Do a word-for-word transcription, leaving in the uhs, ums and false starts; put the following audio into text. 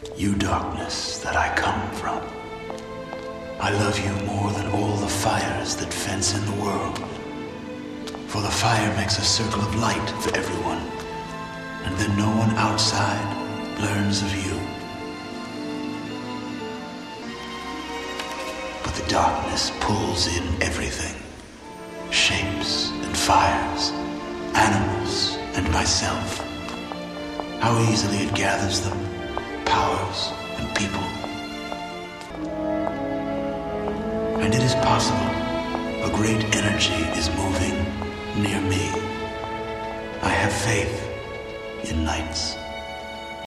You darkness that I come from, I love you more than all the fires that fence in the world. For the fire makes a circle of light for everyone, and then no one outside learns of you. But the darkness pulls in everything, shapes and fires, animals and myself. How easily it gathers them, powers and people. And it is possible a great energy is moving near me. I have faith in nights.